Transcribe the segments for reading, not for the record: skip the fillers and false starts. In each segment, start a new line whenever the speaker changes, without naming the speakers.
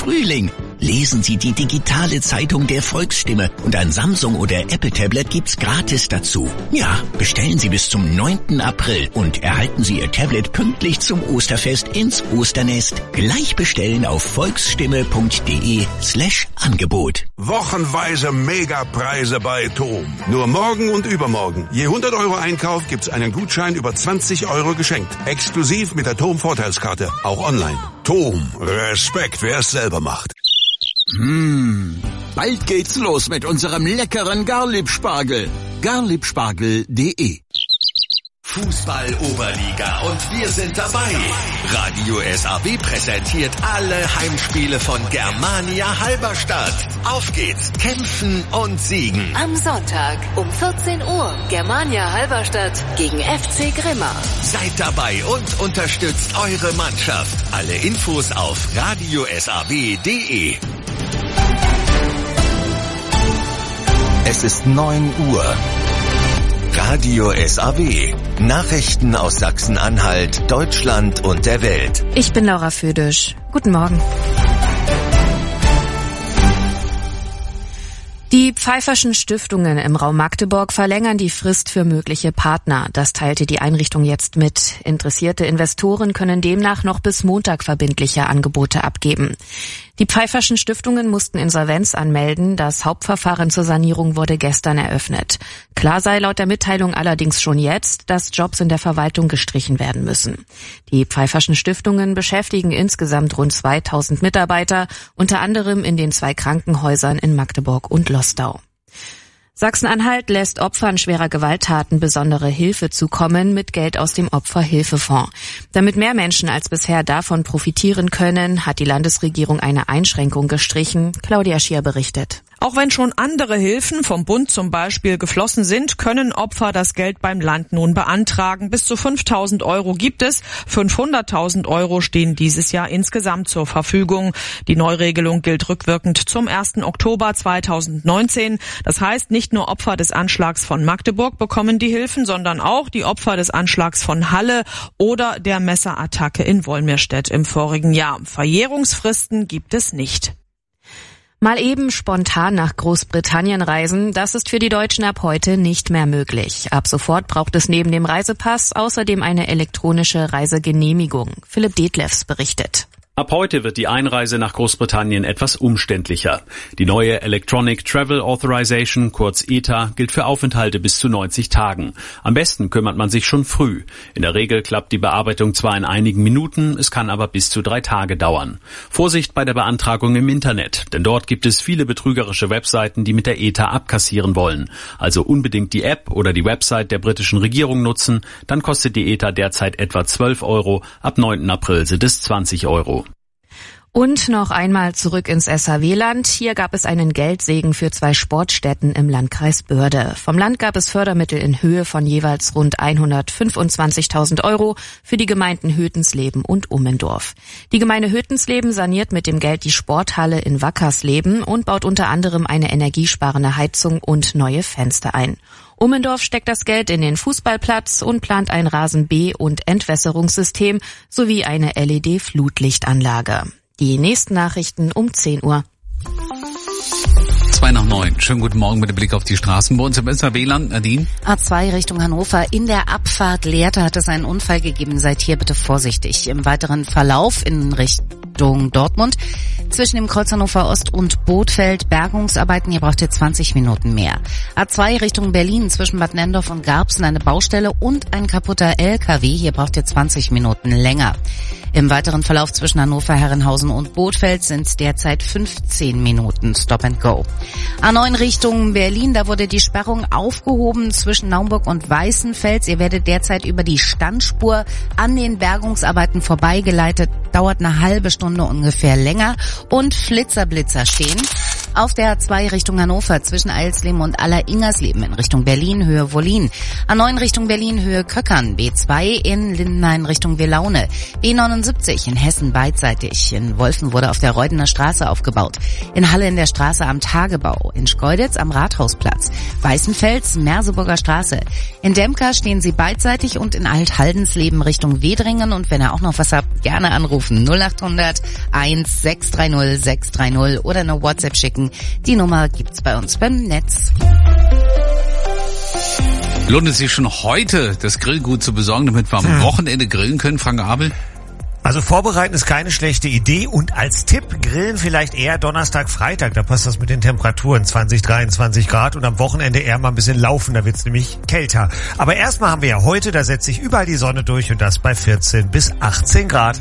Frühling. Lesen Sie die digitale Zeitung der Volksstimme und ein Samsung- oder Apple-Tablet gibt's gratis dazu. Ja, bestellen Sie bis zum 9. April und erhalten Sie Ihr Tablet pünktlich zum Osterfest ins Osternest. Gleich bestellen auf volksstimme.de/Angebot.
Wochenweise Megapreise bei TOM. Nur morgen und übermorgen. Je 100 € Einkauf gibt's einen Gutschein über 20 € geschenkt. Exklusiv mit der TOM-Vorteilskarte. Auch online. TOM. Respekt, wer es selber macht.
Bald geht's los mit unserem leckeren Garlieb-Spargel. garliebspargel.de.
Fußball-Oberliga und wir sind dabei. Radio SAW präsentiert alle Heimspiele von Germania Halberstadt. Auf geht's, kämpfen und siegen.
Am Sonntag um 14 Uhr Germania Halberstadt gegen FC Grimma.
Seid dabei und unterstützt eure Mannschaft. Alle Infos auf radiosaw.de.
Es ist 9 Uhr. Radio SAW. Nachrichten aus Sachsen-Anhalt, Deutschland und der Welt.
Ich bin Laura Födisch. Guten Morgen. Die Pfeifferschen Stiftungen im Raum Magdeburg verlängern die Frist für mögliche Partner. Das teilte die Einrichtung jetzt mit. Interessierte Investoren können demnach noch bis Montag verbindliche Angebote abgeben. Die Pfeifferschen Stiftungen mussten Insolvenz anmelden. Das Hauptverfahren zur Sanierung wurde gestern eröffnet. Klar sei laut der Mitteilung allerdings schon jetzt, dass Jobs in der Verwaltung gestrichen werden müssen. Die Pfeifferschen Stiftungen beschäftigen insgesamt rund 2000 Mitarbeiter, unter anderem in den 2 Krankenhäusern in Magdeburg und Lostau. Sachsen-Anhalt lässt Opfern schwerer Gewalttaten besondere Hilfe zukommen mit Geld aus dem Opferhilfefonds. Damit mehr Menschen als bisher davon profitieren können, hat die Landesregierung eine Einschränkung gestrichen. Claudia Schier berichtet.
Auch wenn schon andere Hilfen vom Bund zum Beispiel geflossen sind, können Opfer das Geld beim Land nun beantragen. Bis zu 5.000 € gibt es. 500.000 € stehen dieses Jahr insgesamt zur Verfügung. Die Neuregelung gilt rückwirkend zum 1. Oktober 2019. Das heißt, nicht nur Opfer des Anschlags von Magdeburg bekommen die Hilfen, sondern auch die Opfer des Anschlags von Halle oder der Messerattacke in Wolmirstedt im vorigen Jahr. Verjährungsfristen gibt es nicht.
Mal eben spontan nach Großbritannien reisen, das ist für die Deutschen ab heute nicht mehr möglich. Ab sofort braucht es neben dem Reisepass außerdem eine elektronische Reisegenehmigung. Philipp Detlefs berichtet.
Ab heute wird die Einreise nach Großbritannien etwas umständlicher. Die neue Electronic Travel Authorization, kurz ETA, gilt für Aufenthalte bis zu 90 Tagen. Am besten kümmert man sich schon früh. In der Regel klappt die Bearbeitung zwar in einigen Minuten, es kann aber bis zu 3 Tage dauern. Vorsicht bei der Beantragung im Internet, denn dort gibt es viele betrügerische Webseiten, die mit der ETA abkassieren wollen. Also unbedingt die App oder die Website der britischen Regierung nutzen, dann kostet die ETA derzeit etwa 12 €, ab 9. April sind es 20 €.
Und noch einmal zurück ins SAW-Land. Hier gab es einen Geldsegen für 2 Sportstätten im Landkreis Börde. Vom Land gab es Fördermittel in Höhe von jeweils rund 125.000 € für die Gemeinden Hötensleben und Ummendorf. Die Gemeinde Hötensleben saniert mit dem Geld die Sporthalle in Wackersleben und baut unter anderem eine energiesparende Heizung und neue Fenster ein. Ummendorf steckt das Geld in den Fußballplatz und plant ein Rasen-B- und Entwässerungssystem sowie eine LED-Flutlichtanlage. Die nächsten Nachrichten um 10 Uhr.
2 nach 9. Schönen guten Morgen mit dem Blick auf die Straßen. Bei uns im SAW-Land, Nadine.
A2 Richtung Hannover. In der Abfahrt Lehrte hat es einen Unfall gegeben. Seid hier bitte vorsichtig. Im weiteren Verlauf in Richtung Dortmund zwischen dem Kreuz Hannover Ost und Bothfeld Bergungsarbeiten. Hier braucht ihr 20 Minuten mehr. A2 Richtung Berlin zwischen Bad Nenndorf und Garbsen eine Baustelle und ein kaputter LKW. Hier braucht ihr 20 Minuten länger. Im weiteren Verlauf zwischen Hannover, Herrenhausen und Bothfeld sind derzeit 15 Minuten Stop and Go. A9 Richtung Berlin, da wurde die Sperrung aufgehoben zwischen Naumburg und Weißenfels. Ihr werdet derzeit über die Standspur an den Bergungsarbeiten vorbeigeleitet. Dauert eine halbe Stunde ungefähr länger. Und Flitzer stehen. Auf der A2 Richtung Hannover zwischen Eilsleben und Aller-Ingersleben in Richtung Berlin, Höhe Wollin. A9 Richtung Berlin, Höhe Köckern. B2 in Lindenhain Richtung Welaune. B79 in Hessen beidseitig. In Wolfen wurde auf der Reudener Straße aufgebaut. In Halle in der Straße am Tagebau. In Schkeuditz am Rathausplatz. Weißenfels, Merseburger Straße. In Demka stehen sie beidseitig und in Alt-Haldensleben Richtung Wedringen. Und wenn ihr auch noch was habt, gerne anrufen. 0800 1630 630 oder eine WhatsApp schicken. Die Nummer gibt's bei uns beim Netz.
Lohnt es sich schon heute, das Grillgut zu besorgen, damit wir am Wochenende grillen können, Frank Abel?
Also vorbereiten ist keine schlechte Idee und als Tipp grillen vielleicht eher Donnerstag, Freitag. Da passt das mit den Temperaturen 20, 23 Grad und am Wochenende eher mal ein bisschen laufen, da wird's nämlich kälter. Aber erstmal haben wir ja heute, da setzt sich überall die Sonne durch und das bei 14 bis 18 Grad.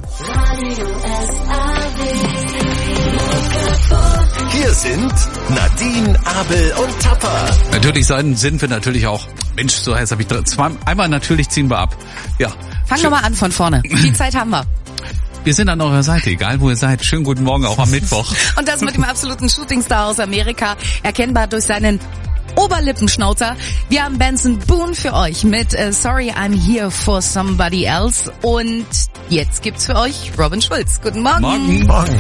Hier sind Nadine, Abel und Tapper.
Natürlich sind wir natürlich auch. Mensch, so heißt habe ich einmal natürlich ziehen wir ab. Ja.
Fang nochmal an von vorne. Die Zeit haben wir.
Wir sind an eurer Seite, egal wo ihr seid. Schönen guten Morgen auch am Mittwoch.
Und das mit dem absoluten Shootingstar aus Amerika, erkennbar durch seinen Oberlippenschnauzer. Wir haben Benson Boone für euch mit Sorry I'm Here for Somebody Else. Und jetzt gibt's für euch Robin Schulz. Guten Morgen.
Morgen.
Morgen.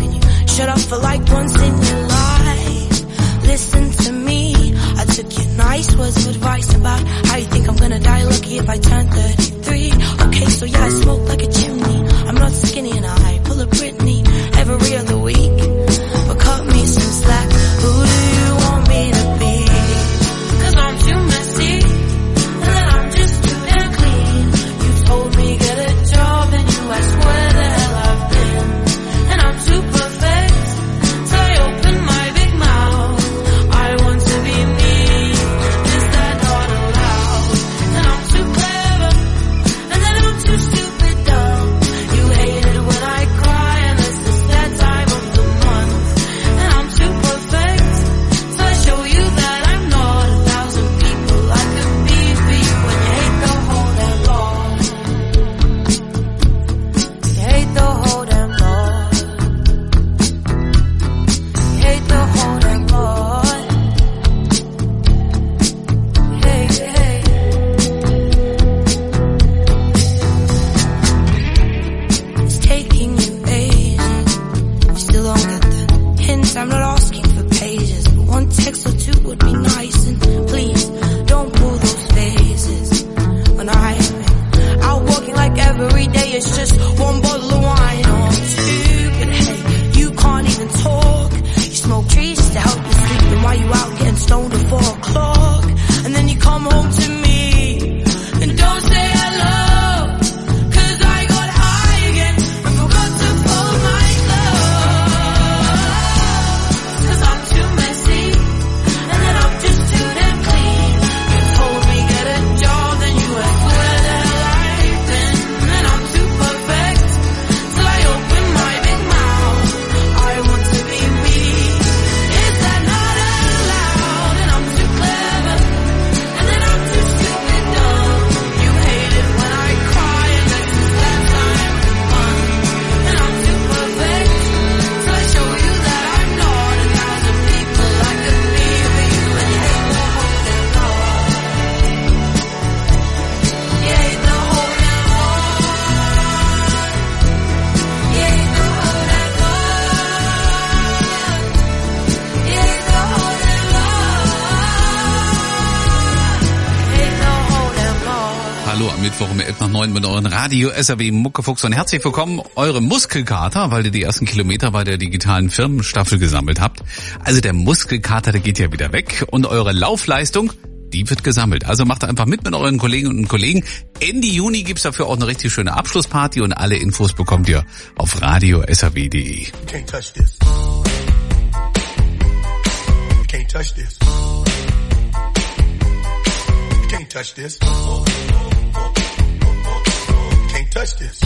for like once in your life. Listen to me, I took your knife nice words of advice about how you think I'm gonna die lucky if I turn 33. Okay, so yeah, I smoke like a chimney. I'm not skinny and I pull a Britney every other week. But cut me some slack. Who do you want me to be? 'Cause I'm too messy, and then I'm just too damn clean. You told me get a job, and you asked where the hell I've been. And I'm too perfect, so I open my big mouth. I want to be me, is that not allowed? And I'm too clever, and then I'm too stupid dumb. You hate it when I cry, and it's just that time of the month. And I'm too perfect, so I show you that I'm not 1,000 people I could be for you. When you hate the whole damn lot, you hate the whole damn lot, you hate the whole damn lot. Hey, hey. It's taking you ages, you still don't get the hints. I'm not asking for pages, but one text or two would be nice. And please, don't pull those phases when I'm out walking like every day it's just one bottle of wine or two. But hey, you can't even talk. You smoke trees just to help you sleep, and while you out getting stoned at 4 o'clock, and then you come home to me and don't say hello. 'Cause I got high again and forgot to fold my clothes. 'Cause I'm too messy, and then I'm just too damn clean. You told me get a job, then you asked where the hell I've been. And I'm too perfect, so I open my big mouth. I want to be me, is that not allowed? And I'm too clever, and then I'm too stupid dumb. You hate it when I cry, and that's that time of the month. And I'm too perfect, so I show you that I'm not 1,000 people I could be for you. And you hate the whole damn lot, you hate the whole damn lot, you hate the whole damn lot, you hate the whole damn lot, you hate the whole damn lot.
Hallo am Mittwoch um 8:09 mit euren Radio SAW Muckefuchs und herzlich willkommen, eure Muskelkater, weil ihr die ersten Kilometer bei der digitalen Firmenstaffel gesammelt habt. Also der Muskelkater, der geht ja wieder weg und eure Laufleistung, die wird gesammelt. Also macht einfach mit euren Kolleginnen und Kollegen. Ende Juni gibt's dafür auch eine richtig schöne Abschlussparty und alle Infos bekommt ihr auf radiosaw.de.
You can't touch this. You can't touch this. You can't touch this. You can't touch this.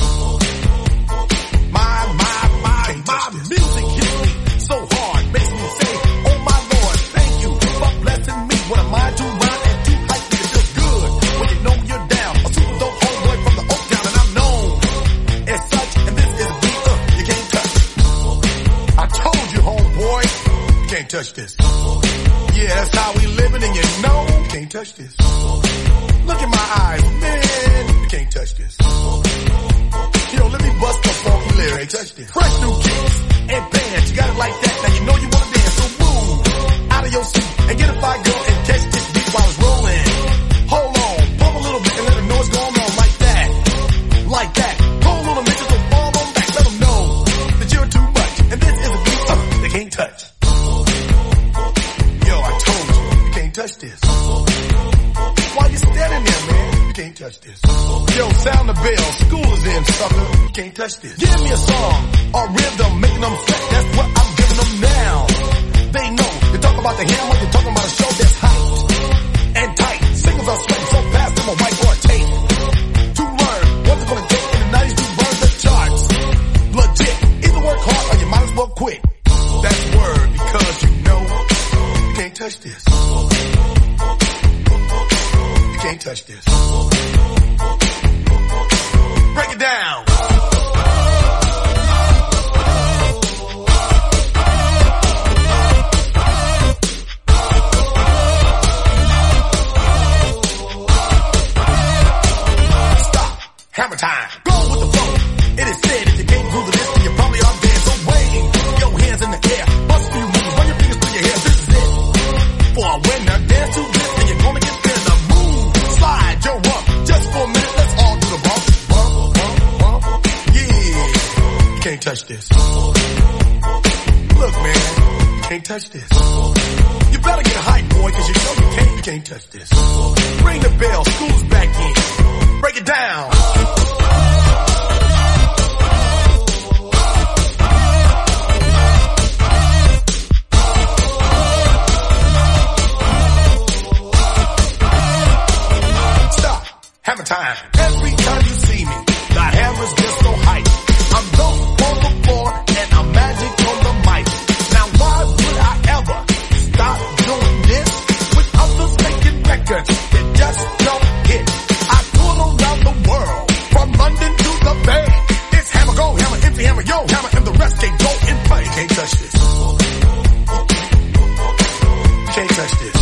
My music hits me so hard, makes me say, oh my Lord, thank you for blessing me. What am I to rhyme and too hype me to feel good when you know you're down? A super dope homeboy from the Oak Town, and I'm known as such, and this is a beat you can't touch. I told you, homeboy, you can't touch this. Yeah, that's how we living, and you know you can't touch this. Look in my eyes, man, you can't touch this. Yo, let me bust the funky lyrics. Fresh new kicks and bands, you got it like that. Now you know you wanna dance, so move out of your seat and get a fire girl and catch this beat while it's rolling. Hold on, pump a little bit and let them know what's going on like that. Like that. Hold a little niggas, so fall on back, let them know that you're too much. And this is a beat they can't touch. Yo, I told you, you can't touch this. Why you standing there, man? You can't touch this. Yo, sound the bell. School is in, sucker. You can't touch this. Give me a song or rhythm, making them sweat. That's what I'm giving them now. They know. You talk about the hammer, you're talking about a show that's hyped and tight. Singles are sweating so fast, I'm a whiteboard tape. To learn what's it gonna take in the 90s to burn the charts. Legit. Either work hard or you might as well quit. That's word, because you know you can't touch this. You can't touch this. Break it down. Stop. Hammer time. Go with the flow. It is said if you can't groove to this, then you probably are dead. So wave your hands in the air. Bust a few moves. Run your fingers through your hair. This is it. For a winner, dance to this, and you're going touch this. Look, man, you can't touch this. You better get hype, boy, cause you know you can't touch this. Ring the bell, school's back in. Break it down. Stop. Hammer time. Every time you see me, the hammer's just so hype. I'm dope on the floor and I'm magic on the mic. Now why would I ever stop doing this? With others making records that just don't hit. I tour around the world, from London to the Bay. It's hammer, go hammer, empty hammer, yo hammer, and the rest can go in play. You can't touch this. You can't touch this.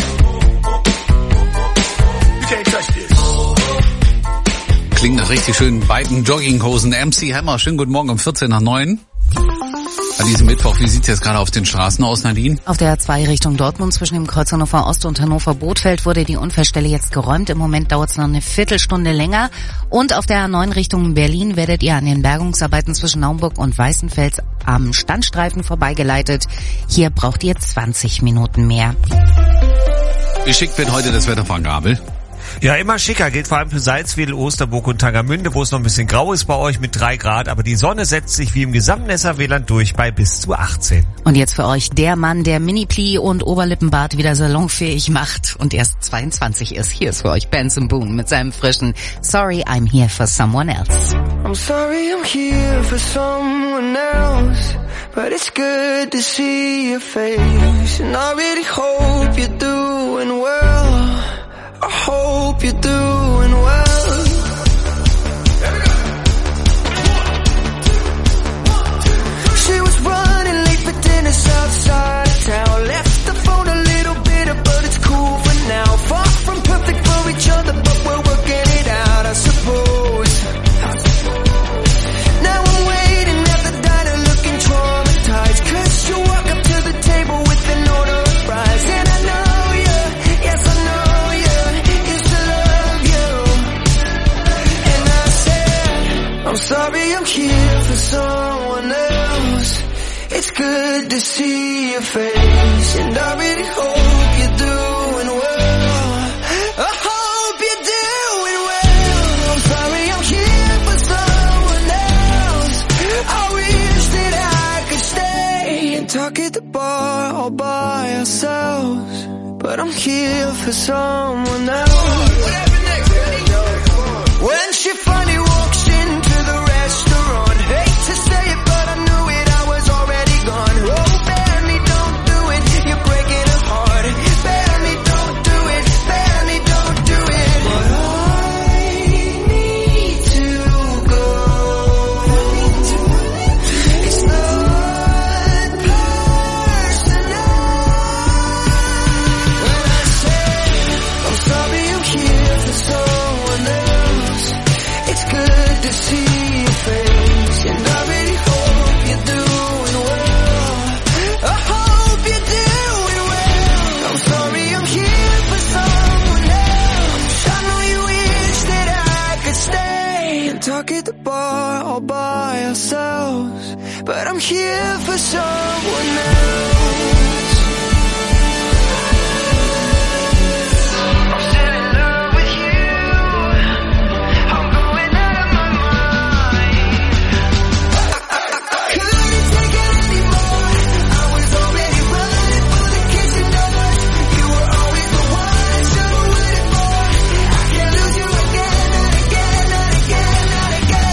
You can't touch this.
Klingt nach richtig schönen beiden Jogginghosen. MC Hammer, schönen guten Morgen um 14:09. An diesem Mittwoch, wie sieht's jetzt gerade auf den Straßen aus, Nadine?
Auf der A2 Richtung Dortmund zwischen dem Kreuz Hannover Ost und Hannover Bothfeld wurde die Unfallstelle jetzt geräumt. Im Moment dauert es noch eine Viertelstunde länger. Und auf der A9 Richtung Berlin werdet ihr an den Bergungsarbeiten zwischen Naumburg und Weißenfels am Standstreifen vorbeigeleitet. Hier braucht ihr 20 Minuten mehr.
Wie schick wird heute das Wetter von Gabel?
Ja, immer schicker. Gilt vor allem für Salzwedel, Osterburg und Tangermünde, wo es noch ein bisschen grau ist bei euch mit 3 Grad. Aber die Sonne setzt sich wie im gesamten SAW-Land durch bei bis zu 18.
Und jetzt für euch der Mann, der Mini-Pli und Oberlippenbart wieder salonfähig macht und erst 22 ist. Hier ist für euch Benson Boone mit seinem frischen Sorry, I'm here for someone else.
I'm sorry, I'm here for someone else, but it's good to see your face. And I really hope you're doing well. I hope you're doing well. She was running late for dinner outside of town. Left the phone a little bitter, but it's cool for now. Far from perfect for each other, but we're working it out, I suppose. Now I'm waiting at the diner looking traumatized, 'cause you walk up to the table with an order of fries. And I know you, yes I know. I'm sorry, I'm here for someone else. It's good to see your face, and I really hope you're doing well. I hope you're doing well. I'm sorry, I'm here for someone else. I wish that I could stay and talk at the bar all by ourselves, but I'm here for someone else. When she finally walks into the restaurant, hate to say it, but I knew it, I was already gone. Oh, Benny, don't do it, you're breaking her heart. Benny, don't do it, Benny, don't do it. But I need to go. It's not personal. When I say I'm sorry, I'm here for someone else. It's good to see your face, and I really hope you're doing well. I hope you're doing well. I'm sorry, I'm here for someone else. I know you wish that I could stay and talk at the bar all by ourselves, but I'm here for someone else. I'm still in love with you. I'm going out of my mind. I couldn't take it anymore. I was already running for the kitchen doors. You were always the one I should have waited for. I can't lose you again, not again, not again, not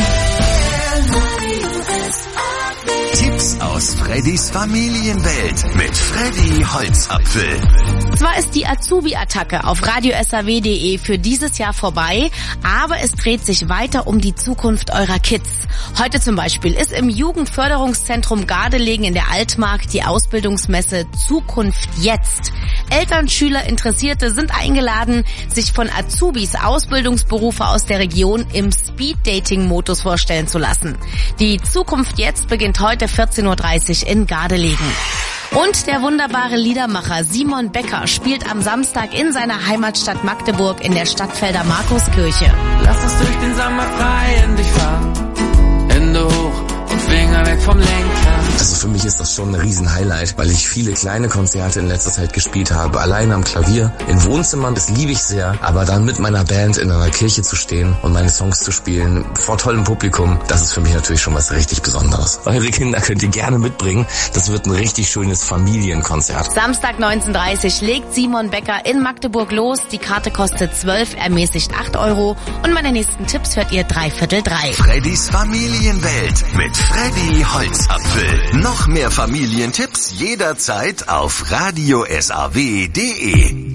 again.
Tipps aus Freddys Familienwelt mit Freddy Holzapfel.
Zwar ist die Azubi-Attacke auf radiosaw.de für dieses Jahr vorbei, aber es dreht sich weiter um die Zukunft eurer Kids. Heute zum Beispiel ist im Jugendförderungszentrum Gardelegen in der Altmark die Ausbildungsmesse Zukunft jetzt. Eltern, Schüler, Interessierte sind eingeladen, sich von Azubis Ausbildungsberufe aus der Region im Speed-Dating-Modus vorstellen zu lassen. Die Zukunft jetzt beginnt heute 14:30 Uhr in Gardelegen. Und der wunderbare Liedermacher Simon Becker spielt am Samstag in seiner Heimatstadt Magdeburg in der Stadtfelder Markuskirche.
Lass uns durch den Sommer frei in dich fahren. Hände hoch den Finger weg vom Lenker.
Also für mich ist das schon ein Riesen-Highlight, weil ich viele kleine Konzerte in letzter Zeit gespielt habe, allein am Klavier, in Wohnzimmern, das liebe ich sehr, aber dann mit meiner Band in einer Kirche zu stehen und meine Songs zu spielen, vor tollem Publikum, das ist für mich natürlich schon was richtig Besonderes. Eure Kinder könnt ihr gerne mitbringen, das wird ein richtig schönes Familienkonzert.
Samstag 19:30 legt Simon Becker in Magdeburg los, die Karte kostet 12, ermäßigt 8 € und meine nächsten Tipps hört ihr 3/4.
Freddys Familienwelt mit Freddy Holzapfel. Noch mehr Familientipps jederzeit auf radiosaw.de.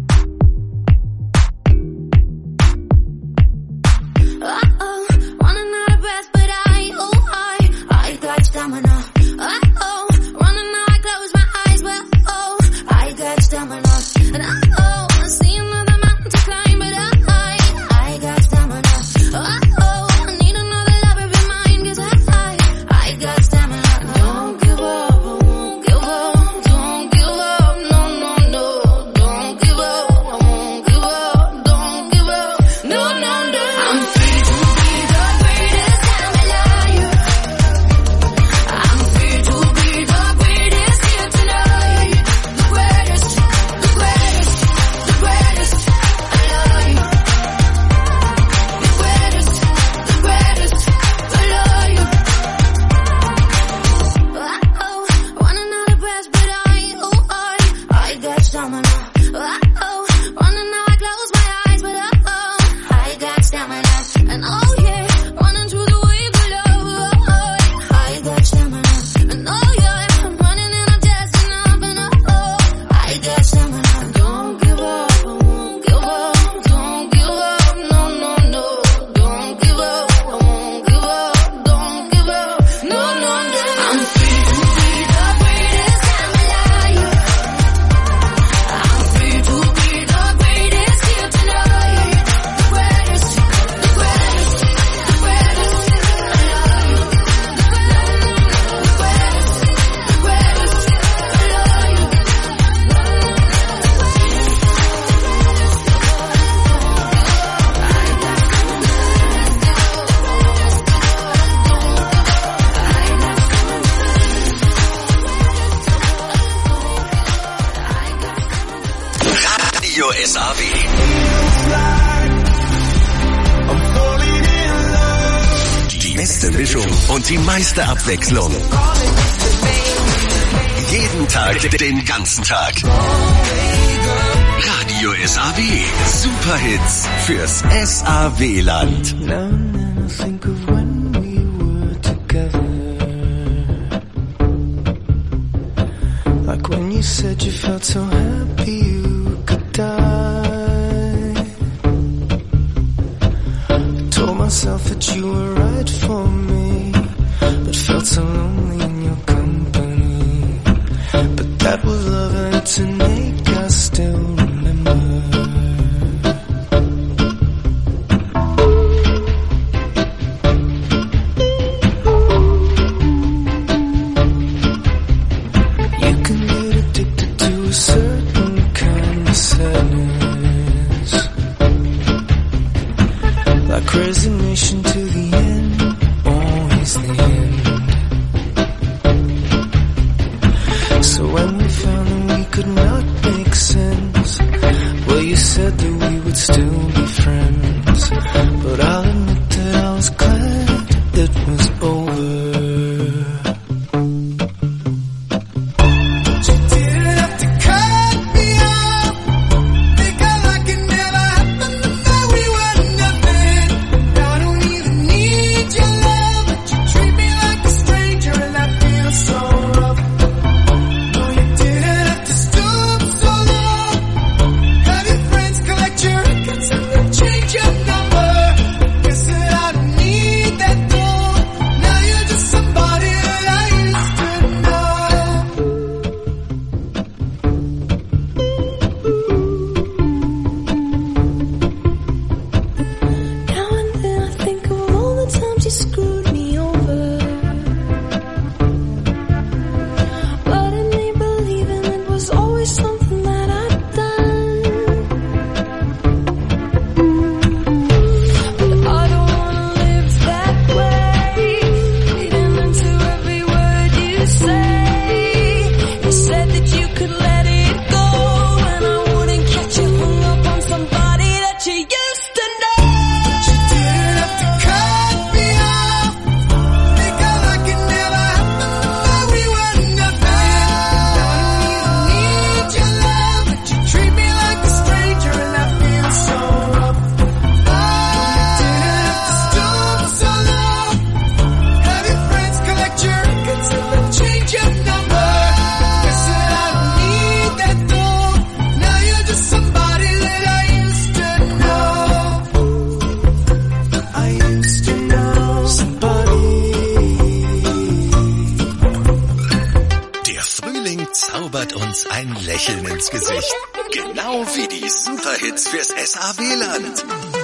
Und die meiste Abwechslung. Jeden Tag, den ganzen Tag. Radio SAW. Superhits fürs SAW-Land.
Like when you said you felt so happy you could die. I told myself that you were right for me, but felt so lonely in your company. But that was love, and to make us still remember. You can get addicted to a certain kind of sadness, like resignation to the end, always the end. So when we found that we could not make sense, well, you said that we would still be friends. But I'll admit that I was glad it was over.
Collect your records and
Lächeln ins Gesicht. Genau wie die Superhits fürs SAW-Land.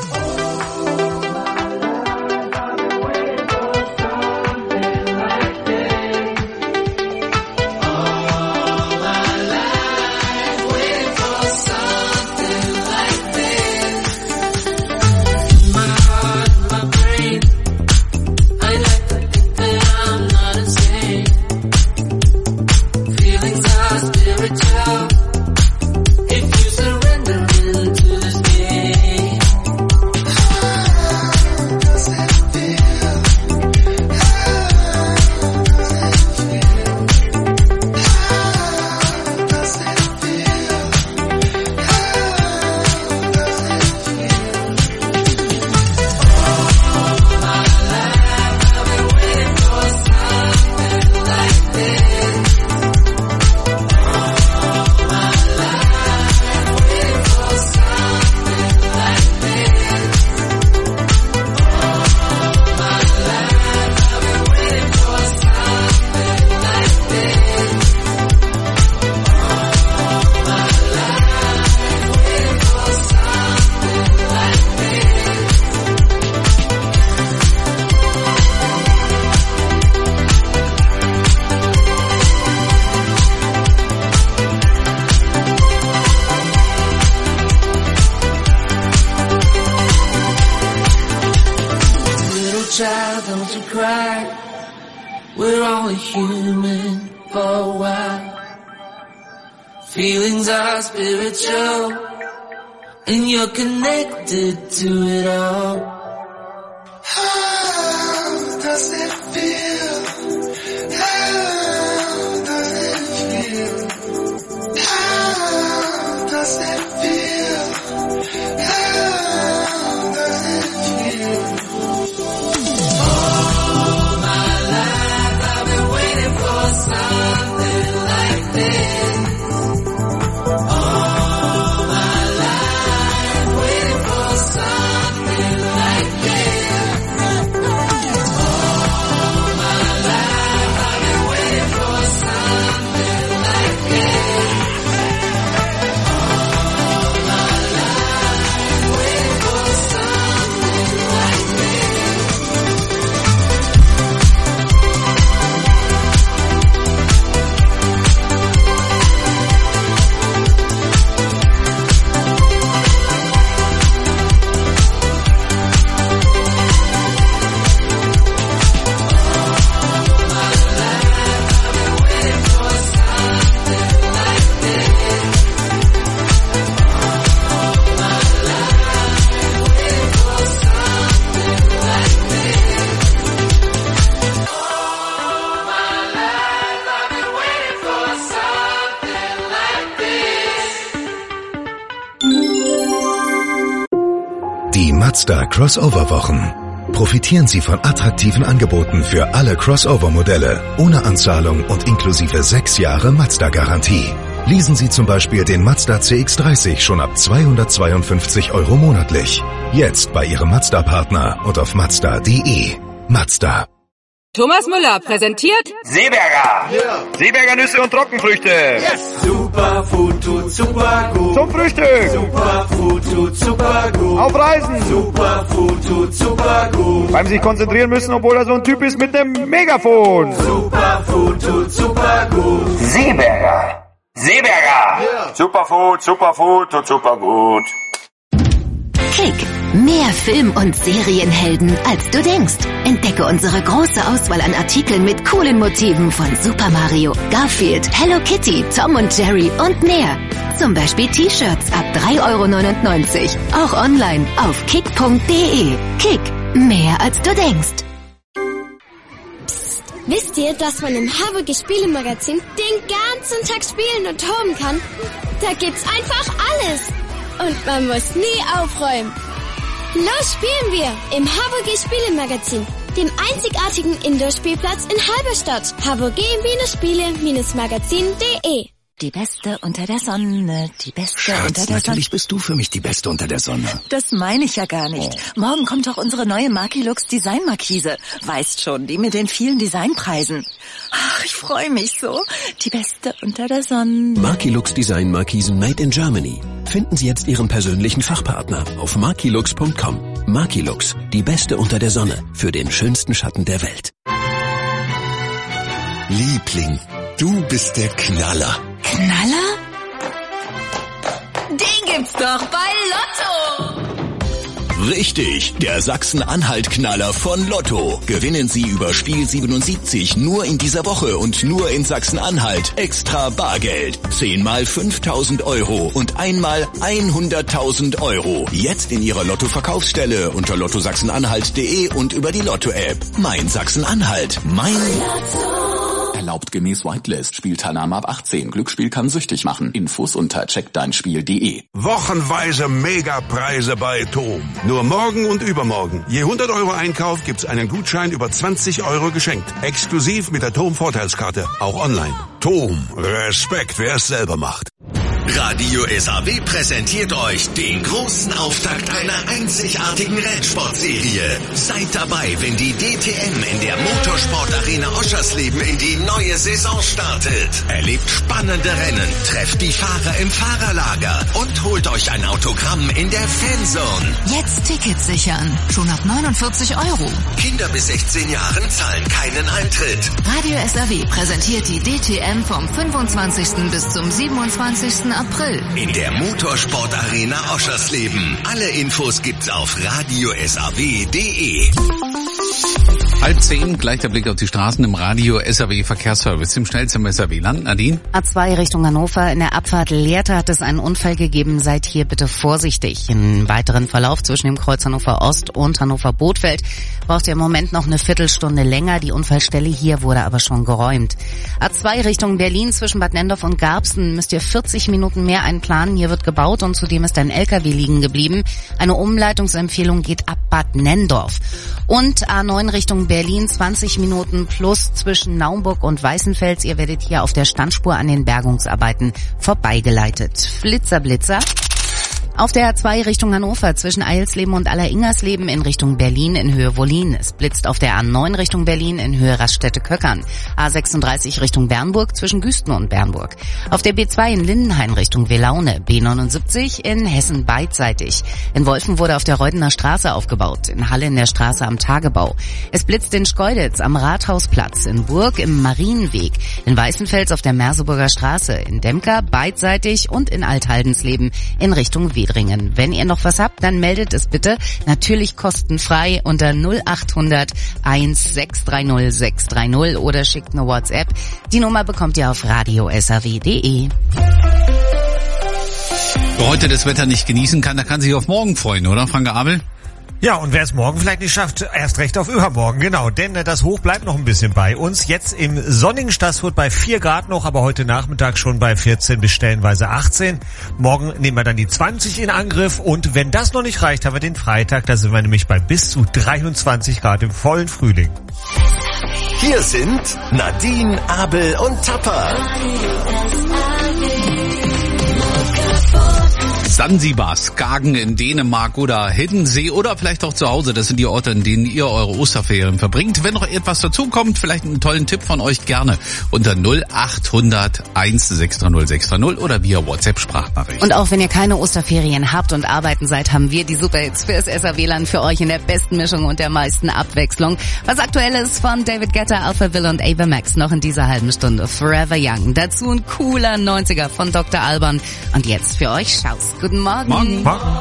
Feelings are spiritual, and you're connected to it all. How does it feel? How does it feel? How does it feel? How does it feel? All my life I've been waiting for something like this.
Mazda Crossover-Wochen. Profitieren Sie von attraktiven Angeboten für alle Crossover-Modelle, ohne Anzahlung und inklusive 6 Jahre Mazda-Garantie. Leasen Sie zum Beispiel den Mazda CX-30 schon ab 252 € monatlich. Jetzt bei Ihrem Mazda-Partner und auf Mazda.de. Mazda.
Thomas Müller präsentiert
Seeberger. Yeah. Seeberger Nüsse und Trockenfrüchte.
Yes. Superfood tut super gut.
Zum Frühstück.
Superfood tut super gut.
Auf Reisen.
Superfood tut super gut.
Beim sich konzentrieren müssen, obwohl er so ein Typ ist mit einem Megafon.
Superfood tut super gut.
Seeberger. Seeberger.
Yeah.
Superfood tut super gut.
Kick. Mehr Film- und Serienhelden, als du denkst. Entdecke unsere große Auswahl an Artikeln mit coolen Motiven von Super Mario, Garfield, Hello Kitty, Tom und Jerry und mehr. Zum Beispiel T-Shirts ab 3,99 €. Auch online auf kick.de. Kick. Mehr als du denkst.
Psst. Wisst ihr, dass man im HWG Spielemagazin den ganzen Tag spielen und toben kann? Da gibt's einfach alles. Und man muss nie aufräumen. Los spielen wir im HWG Spielemagazin, dem einzigartigen Indoor-Spielplatz in Halberstadt. HWG-Spiele-magazin.de.
Die Beste unter der Sonne, die Beste unter der Sonne.
Natürlich bist du für mich die Beste unter der Sonne.
Das meine ich ja gar nicht. Morgen kommt doch unsere neue Markilux Designmarkise. Weißt schon, die mit den vielen Designpreisen. Ach, ich freue mich so. Die Beste unter der Sonne.
Markilux Designmarkisen made in Germany. Finden Sie jetzt Ihren persönlichen Fachpartner auf markilux.com. Markilux, die Beste unter der Sonne für den schönsten Schatten der Welt.
Liebling, du bist der Knaller.
Knaller? Den gibt's doch bei Lotto.
Richtig, der Sachsen-Anhalt-Knaller von Lotto. Gewinnen Sie über Spiel 77 nur in dieser Woche und nur in Sachsen-Anhalt extra Bargeld. 10 mal 5.000 € und einmal 100.000 €. Jetzt in Ihrer Lotto-Verkaufsstelle unter lottosachsenanhalt.de und über die Lotto-App. Mein Sachsen-Anhalt, mein Lotto.
Erlaubt gemäß Whitelist. Spielteilnahme ab 18. Glücksspiel kann süchtig machen. Infos unter checkdeinspiel.de.
Wochenweise Megapreise bei TOM. Nur morgen und übermorgen. Je 100 € Einkauf gibt's einen Gutschein über 20 € geschenkt. Exklusiv mit der TOM Vorteilskarte. Auch online. TOM. Respekt, wer es selber macht.
Radio SAW präsentiert euch den großen Auftakt einer einzigartigen Rennsportserie. Seid dabei, wenn die DTM in der Motorsportarena Oschersleben in die neue Saison startet. Erlebt spannende Rennen, trefft die Fahrer im Fahrerlager und holt euch ein Autogramm in der Fanzone.
Jetzt Tickets sichern. Schon ab 49 €.
Kinder bis 16 Jahren zahlen keinen Eintritt.
Radio SAW präsentiert die DTM vom 25. bis zum 27. April.
In der Motorsportarena Oschersleben. Alle Infos gibt's auf radiosaw.de.
9:30, gleich der Blick auf die Straßen im Radio SAW Verkehrsservice. Im schnellsten SAW-Land. Nadine?
A2 Richtung Hannover. In der Abfahrt Lehrte hat es einen Unfall gegeben. Seid hier bitte vorsichtig. Im weiteren Verlauf zwischen dem Kreuz Hannover Ost und Hannover Bothfeld braucht ihr im Moment noch eine Viertelstunde länger. Die Unfallstelle hier wurde aber schon geräumt. A2 Richtung Berlin zwischen Bad Nenndorf und Garbsen müsst ihr 40 Minuten mehr einplanen. Hier wird gebaut und zudem ist ein LKW liegen geblieben. Eine Umleitungsempfehlung geht ab Bad Nenndorf. Und A9 Richtung Berlin 20 Minuten plus zwischen Naumburg und Weißenfels. Ihr werdet hier auf der Standspur an den Bergungsarbeiten vorbeigeleitet. Flitzer, Blitzer. Auf der A2 Richtung Hannover zwischen Eilsleben und Alleringersleben in Richtung Berlin in Höhe Wollin. Es blitzt auf der A9 Richtung Berlin in Höhe Raststätte-Köckern. A36 Richtung Bernburg zwischen Güsten und Bernburg. Auf der B2 in Lindenhain Richtung Welaune. B79 in Hessen beidseitig. In Wolfen wurde auf der Reudener Straße aufgebaut. In Halle in der Straße am Tagebau. Es blitzt in Schkeuditz am Rathausplatz. In Burg im Marienweg. In Weißenfels auf der Merseburger Straße. In Demker beidseitig und in Althaldенsleben in Richtung Wedringen. Wenn ihr noch was habt, dann meldet es bitte. Natürlich kostenfrei unter 0800 1630 630 oder schickt eine WhatsApp. Die Nummer bekommt ihr auf radiosaw.de.
Wer heute das Wetter nicht genießen kann, der kann sich auf morgen freuen, oder, Franke Abel?
Ja, und wer es morgen vielleicht nicht schafft, erst recht auf übermorgen, genau. Denn das Hoch bleibt noch ein bisschen bei uns. Jetzt im sonnigen Stassfurt bei 4 Grad noch, aber heute Nachmittag schon bei 14 bis stellenweise 18. Morgen nehmen wir dann die 20 in Angriff. Und wenn das noch nicht reicht, haben wir den Freitag. Da sind wir nämlich bei bis zu 23 Grad im vollen Frühling.
Hier sind Nadine, Abel und Tapper.
Sansibar, Skagen in Dänemark oder Hiddensee oder vielleicht auch zu Hause. Das sind die Orte, in denen ihr eure Osterferien verbringt. Wenn noch etwas dazukommt, vielleicht einen tollen Tipp von euch, gerne unter 0800 1630 630 oder via WhatsApp-Sprachnachricht.
Und auch wenn ihr keine Osterferien habt und arbeiten seid, haben wir die Superhits fürs SAW-Land für euch in der besten Mischung und der meisten Abwechslung. Was aktuell ist von David Guetta, Alphaville und Ava Max noch in dieser halben Stunde. Forever Young. Dazu ein cooler 90er von Dr. Alban. Und jetzt für euch Schaus. Guten Morgen.
Morgen. Morgen.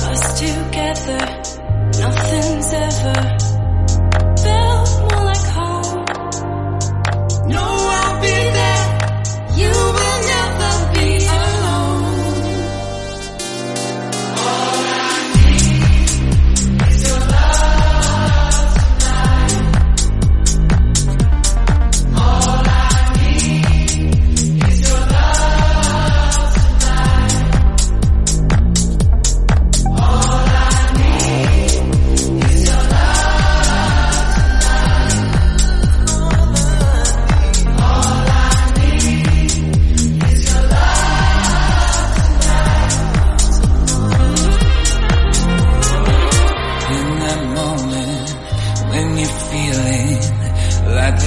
Nothing's ever felt more like home.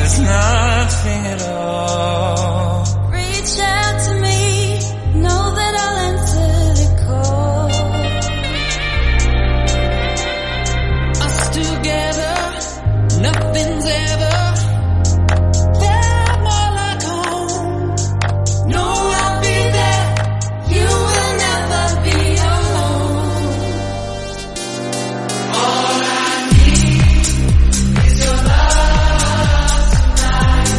it's nothing at all.
Reach out to me, know that I'll answer the call. Us together, nothing's ever that more like home. No, I'll be there, you will never be alone. All I need is your love tonight.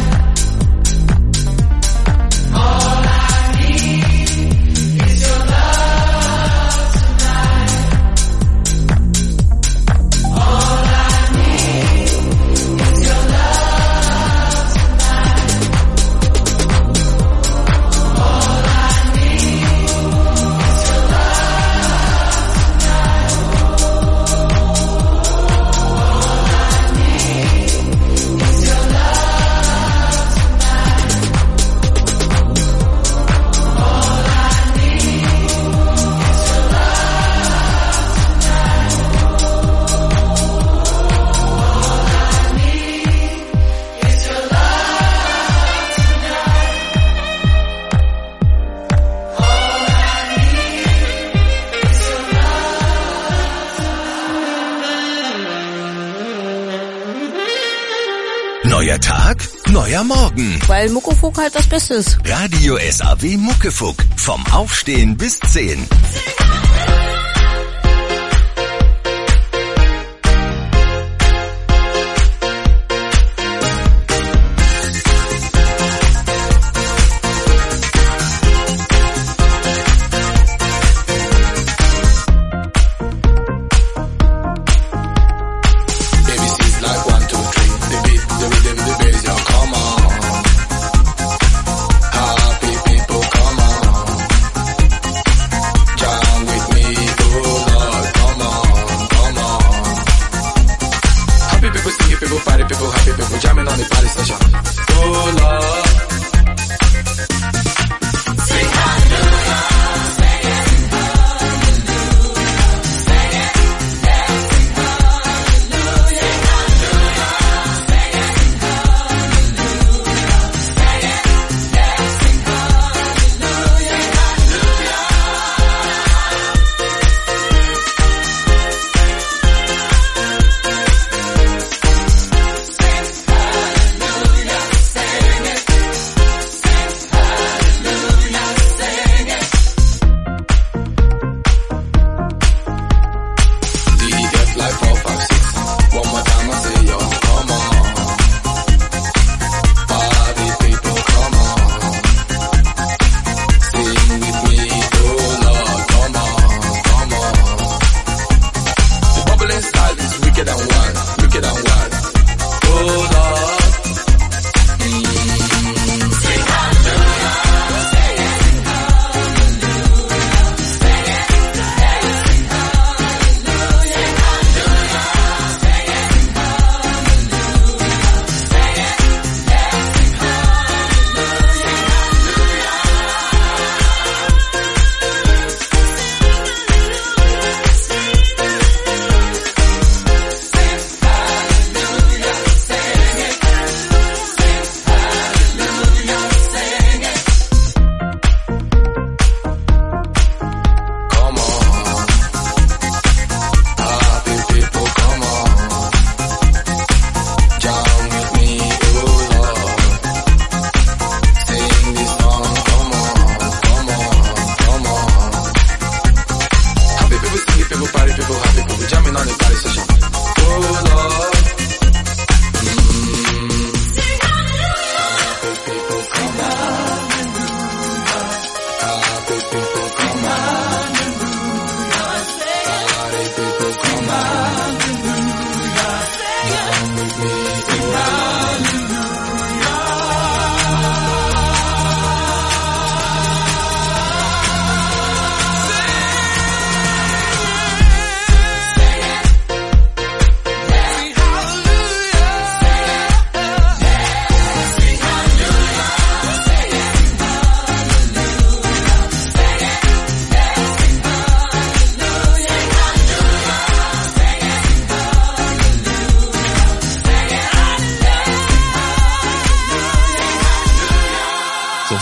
All I need is your love tonight. All I need is your love tonight. All I need is your
Neuer Tag, neuer Morgen.
Weil Muckefuck halt das Beste ist.
Radio SAW Muckefuck. Vom Aufstehen bis 10.
ABC's like 1, 2, 3. The beat, the rhythm, the bass, yo, come on. Happy people, come on. Jam with me, oh Lord, come on, come on. Happy people, singing people, party people, happy people, jamming on the party session. Oh Lord. Sing hallelujah, sing it, hallelujah, sing it, dancing hallelujah, sing hallelujah, sing it, hallelujah, sing it, dancing hallelujah, sing hallelujah.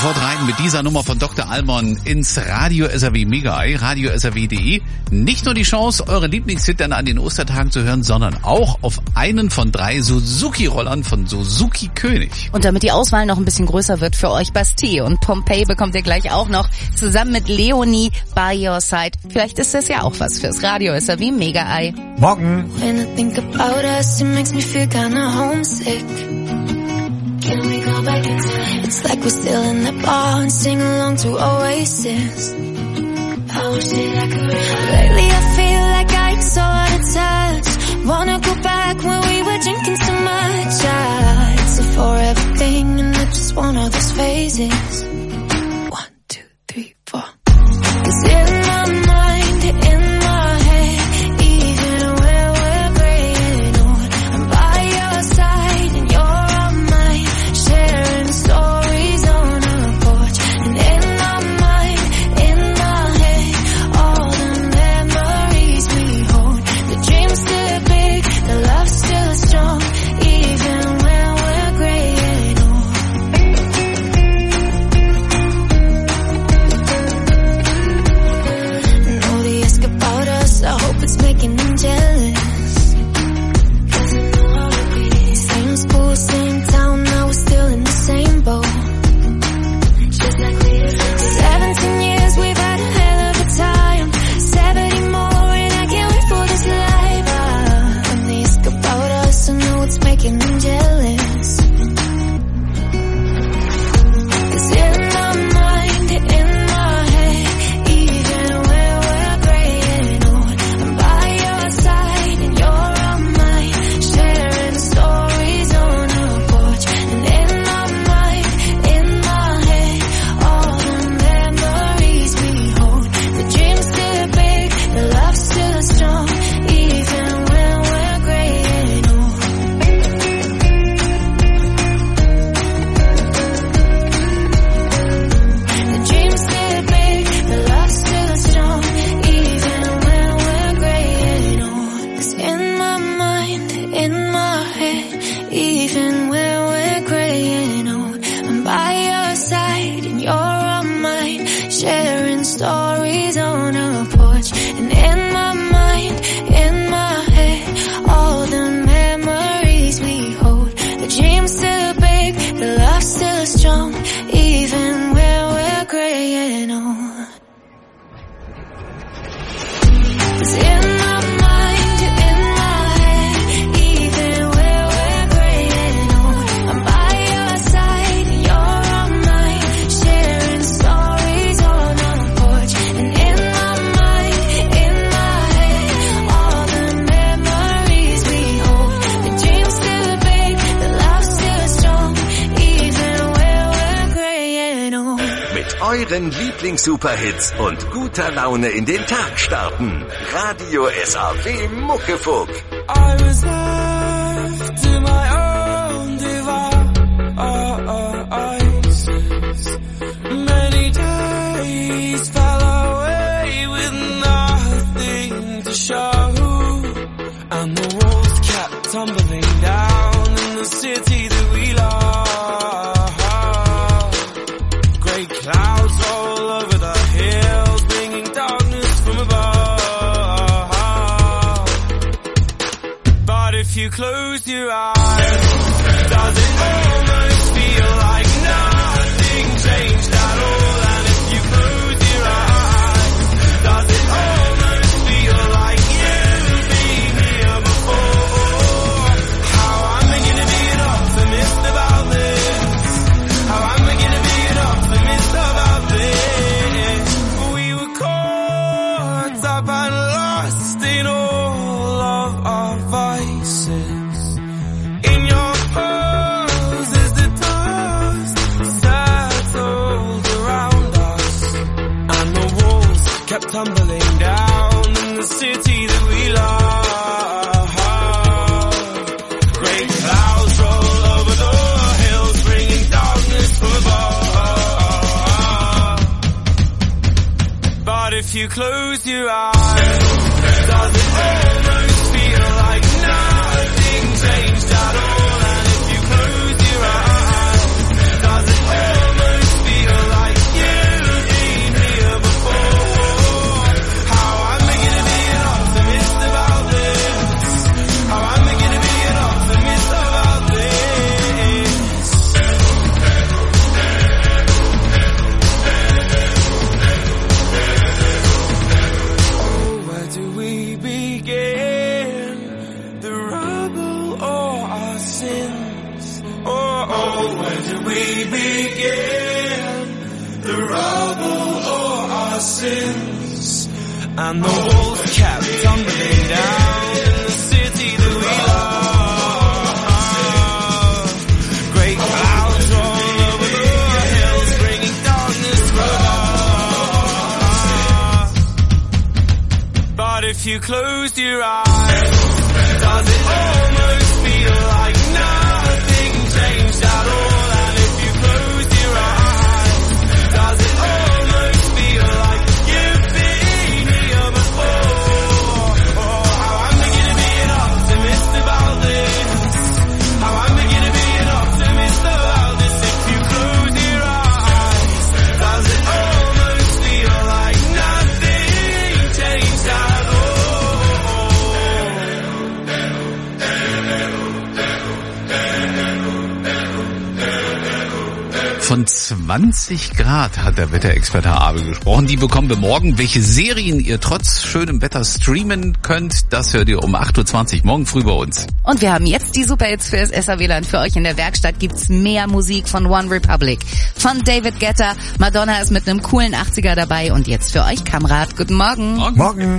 sofort rein mit dieser Nummer von Dr. Almon ins Radio SAW Mega Eye, radio-SAW.de. Nicht nur die Chance, euren Lieblingshit dann an den Ostertagen zu hören, sondern auch auf einen von 3 Suzuki-Rollern von Suzuki König.
Und damit die Auswahl noch ein bisschen größer wird für euch, Bastille und Pompeii bekommt ihr gleich auch noch zusammen mit Leonie By Your Side. Vielleicht ist das ja auch was fürs Radio SAW Mega Eye.
Morgen.
When I think about us, it makes me feel kinda homesick. Can we go back in time? It's like we're still in the bar and sing along to Oasis. I wish that I could. Lately I feel like I'm so out of touch. Wanna go back when we were drinking so much. It's a forever thing and I just want all those phases. 1, 2, 3, 4. 'Cause in my mind, in my head, even where we're graying old, I'm by your side and you're on mine, sharing stories on a porch. And in my mind, in my head, all the memories we hold. The dream's still big, the love's still strong, even when we're graying old. And all they ask about us, I hope it's making them jealous. 'Cause I know how it be. Same school, same town, now we're still in the same boat. Just like we did. 17 years, we've had a hell of a time. 70 more, and I can't wait for this life. When they ask about us, I know it's making them jealous. 'Cause in my mind, in my head, even where we're graying old, I'm by your side and you're on mine, sharing stories on a porch. And in my mind, in my head, all the memories we hold. The dream's still big, the love's still strong, even when we're graying old. The dream's still big, the love's still strong, even when we're graying old. 'Cause in my mind, in my head, even when we're graying old, I'm by your side and you're on mine, sharing stories on a porch. And in my mind, in my head, all the memories we hold. The dream's still big, the love's still strong, even when we're graying old. 'Cause in my mind, in my head, even where we're graying old, I'm by your side and you're on mine, sharing stories on a porch. And in my mind, in my head, all the memories we hold. The dream's still big, the love's still strong, even where we're graying old.
Mit euren Lieblings-Superhits und guter Laune in den Tag starten. Radio SAW Muckefuck.
I was left to my own devices. Many days fell away with nothing to show, and the walls kept tumbling down in the city that we love. Grey clouds all over the hills, bringing darkness from above. But if you close your eyes, does it almost feel like nothing changed at all? And if you close your eyes, does it almost feel like you've been here before? How am I gonna be an optimist about this? How am I gonna be an optimist about this? We were caught up and lost in all of our vices. In your pose as the dust settled around us, and the walls kept tumbling down in the city that we love. Great clouds roll over the hills, bringing darkness from above. But if you close your eyes, does it almost feel like nothing changed at all? And if you close your eyes, does it almost feel Oh, where do we begin? The rubble or our sins? And the walls kept tumbling down in the city that we love. Great clouds roll over the hills, bringing darkness with us. But if you close your eyes, does it almost feel like nothing changed at all? And if you close your eyes, does it almost feel like you've been here before? Oh, how I'm beginning to be an optimist about this. How I'm beginning to be an optimist about this. If you close your eyes, does it almost feel like nothing changed at all?
Von 20 Grad hat der Wetterexperte Abel gesprochen. Die bekommen wir morgen. Welche Serien ihr trotz schönem Wetter streamen könnt, das hört ihr um 8.20 Uhr morgen früh bei uns.
Und wir haben jetzt die Superhits für das SAW-Land. Für euch in der Werkstatt gibt's mehr Musik von One Republic, von David Guetta. Madonna ist mit einem coolen 80er dabei. Und jetzt für euch Kamrat. Guten Morgen.
Morgen.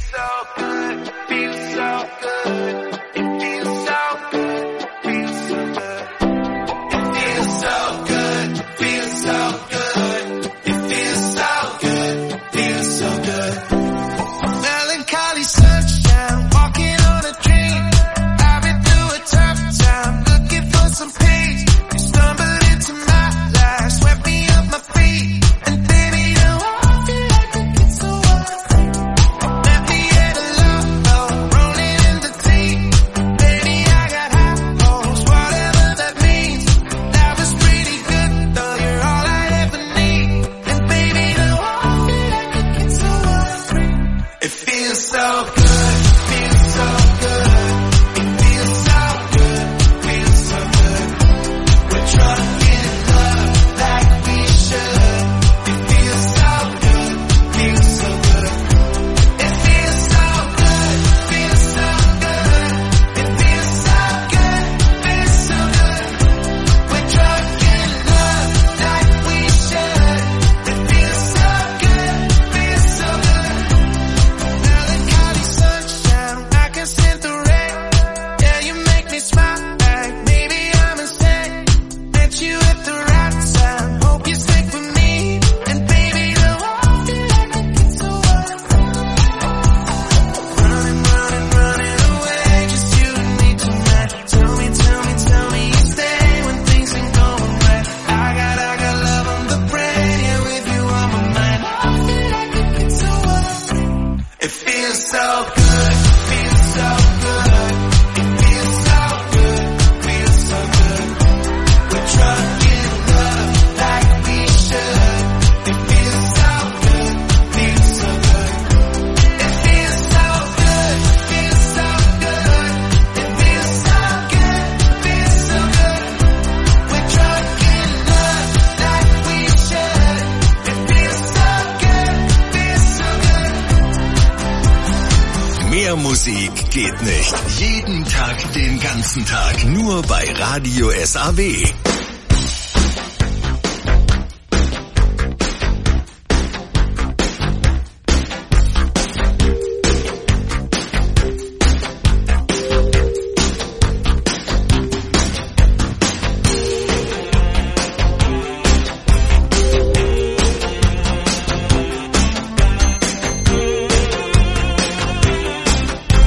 Musik geht nicht. Jeden Tag, den ganzen Tag. Nur bei Radio SAW.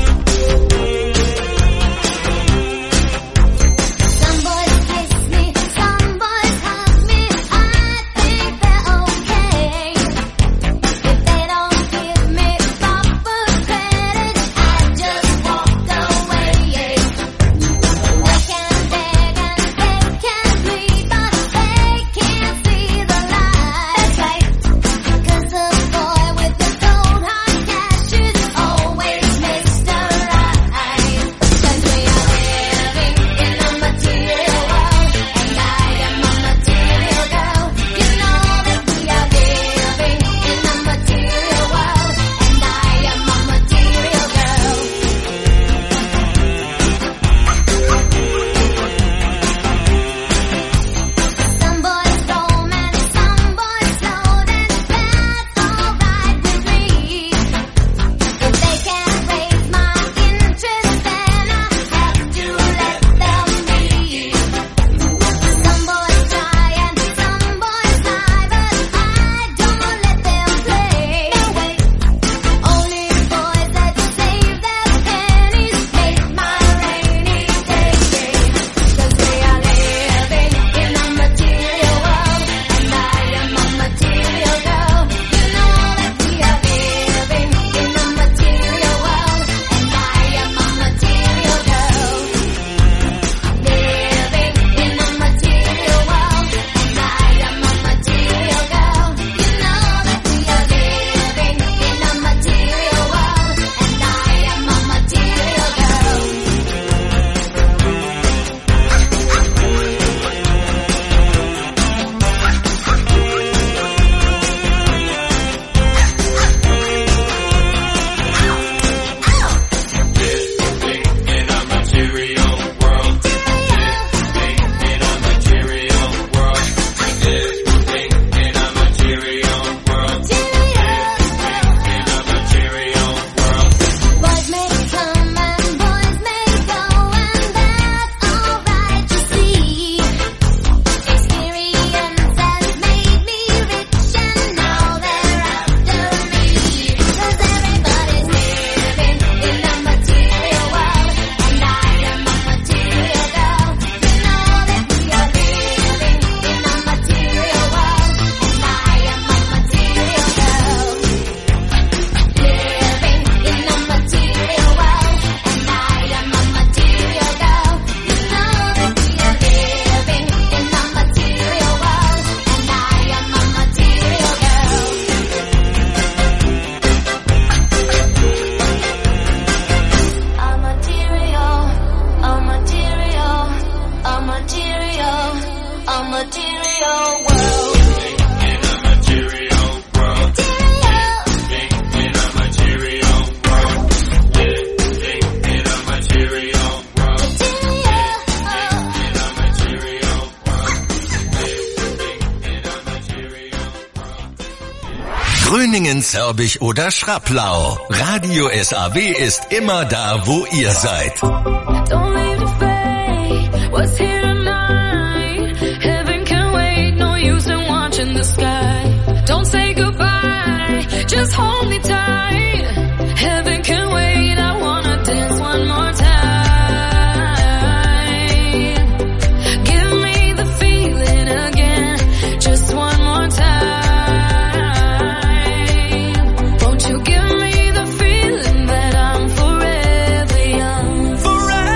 Some boys kiss me. material world.
Gröningen, Zörbisch oder Schraplau. Radio SAW ist immer da, wo ihr seid.
Don't leave the fate, what's here tonight? Heaven can wait, no use in watching the sky. Don't say goodbye, just hold me tight. Heaven can wait, I wanna dance one more time. Give me the feeling again, just one more time. Won't you give me the feeling that I'm forever young? Forever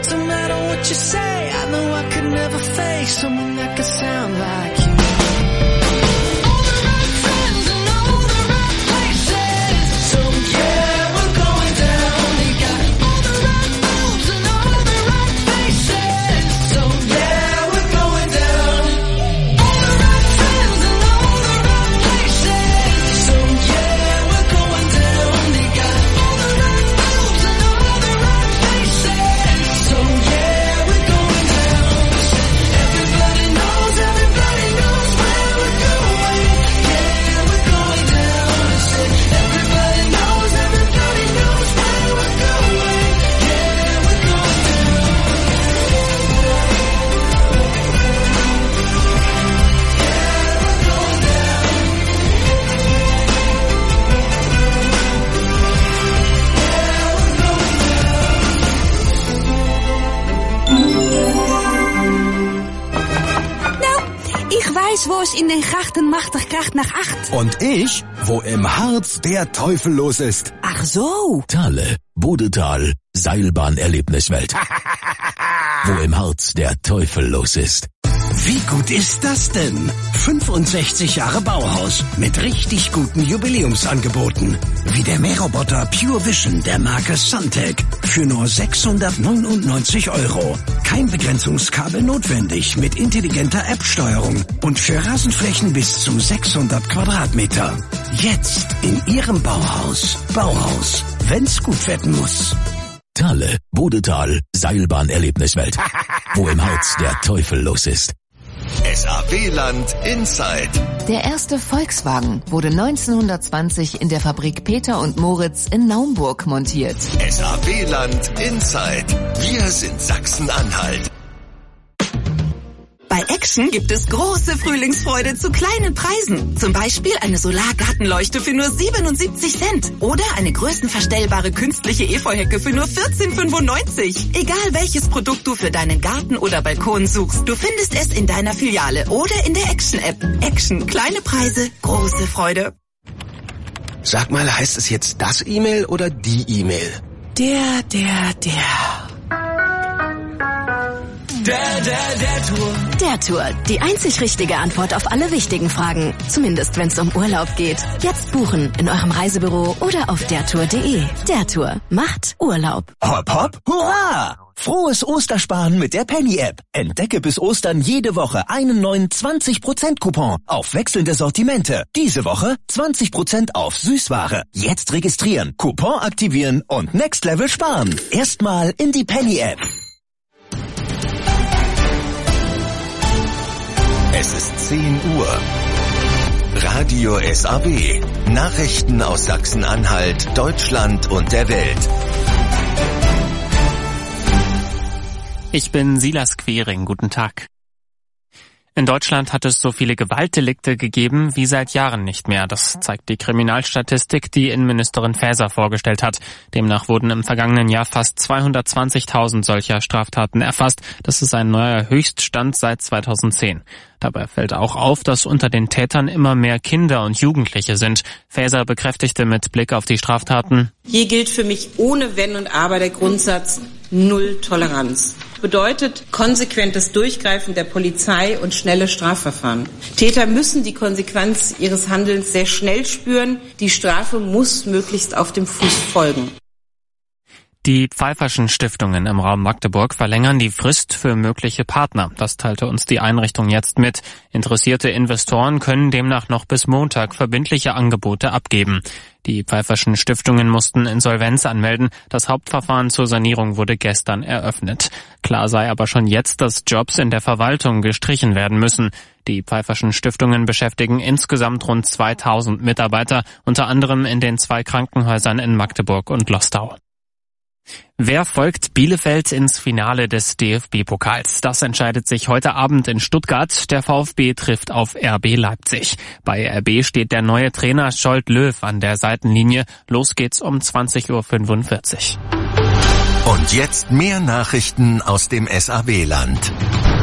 No matter what you say, I know I could never face someone that could sound like you.
Wo es in den Grachten machtig kracht nach 8.
Und ich, wo im Harz der Teufel los ist.
Ach so.
Thale, Bodetal, Seilbahnerlebniswelt. Wo im Harz der Teufel los ist.
Wie gut ist das denn? 65 Jahre Bauhaus mit richtig guten Jubiläumsangeboten. Wie der Mähroboter Pure Vision der Marke Suntech für nur 699 €. Kein Begrenzungskabel notwendig mit intelligenter App-Steuerung und für Rasenflächen bis zu 600 Quadratmeter. Jetzt in Ihrem Bauhaus. Bauhaus, wenn's gut werden muss.
Thale, Bodetal, Seilbahnerlebniswelt. Wo im Harz der Teufel los ist.
SAW-Land Inside.
Der erste Volkswagen wurde 1920 in der Fabrik Peter und Moritz in Naumburg montiert.
SAW-Land Inside. Wir sind Sachsen-Anhalt.
Bei Action gibt es große Frühlingsfreude zu kleinen Preisen. Zum Beispiel eine Solargartenleuchte für nur 77 Cent. Oder eine größenverstellbare künstliche Efeuhecke für nur 14,95. Egal welches Produkt du für deinen Garten oder Balkon suchst, du findest es in deiner Filiale oder in der Action-App. Action, kleine Preise, große Freude.
Sag mal, heißt es jetzt das E-Mail oder die E-Mail?
Der.
Der Tour. Die einzig richtige Antwort auf alle wichtigen Fragen. Zumindest wenn es um Urlaub geht. Jetzt buchen in eurem Reisebüro oder auf dertour.de. Der Tour macht Urlaub.
Hopp, hopp, hurra! Frohes Ostersparen mit der Penny-App. Entdecke bis Ostern jede Woche einen neuen 20%-Coupon auf wechselnde Sortimente. Diese Woche 20% auf Süßware. Jetzt registrieren, Coupon aktivieren und Next Level sparen. Erstmal in die Penny-App.
Es ist 10 Uhr. Radio SAW. Nachrichten aus Sachsen-Anhalt, Deutschland und der Welt.
Ich bin Silas Quering. Guten Tag. In Deutschland hat es so viele Gewaltdelikte gegeben wie seit Jahren nicht mehr. Das zeigt die Kriminalstatistik, die Innenministerin Faeser vorgestellt hat. Demnach wurden im vergangenen Jahr fast 220.000 solcher Straftaten erfasst. Das ist ein neuer Höchststand seit 2010. Dabei fällt auch auf, dass unter den Tätern immer mehr Kinder und Jugendliche sind. Faeser bekräftigte mit Blick auf die Straftaten:
Hier gilt für mich ohne Wenn und Aber der Grundsatz Null Toleranz. Bedeutet konsequentes Durchgreifen der Polizei und schnelle Strafverfahren. Täter müssen die Konsequenz ihres Handelns sehr schnell spüren. Die Strafe muss möglichst auf dem Fuß folgen.
Die Pfeifferschen Stiftungen im Raum Magdeburg verlängern die Frist für mögliche Partner. Das teilte uns die Einrichtung jetzt mit. Interessierte Investoren können demnach noch bis Montag verbindliche Angebote abgeben. Die Pfeifferschen Stiftungen mussten Insolvenz anmelden. Das Hauptverfahren zur Sanierung wurde gestern eröffnet. Klar sei aber schon jetzt, dass Jobs in der Verwaltung gestrichen werden müssen. Die Pfeifferschen Stiftungen beschäftigen insgesamt rund 2000 Mitarbeiter, unter anderem in den 2 Krankenhäusern in Magdeburg und Lostau. Wer folgt Bielefeld ins Finale des DFB-Pokals? Das entscheidet sich heute Abend in Stuttgart. Der VfB trifft auf RB Leipzig. Bei RB steht der neue Trainer Scholt Löw an der Seitenlinie. Los geht's um 20:45 Uhr.
Und jetzt mehr Nachrichten aus dem SAW-Land.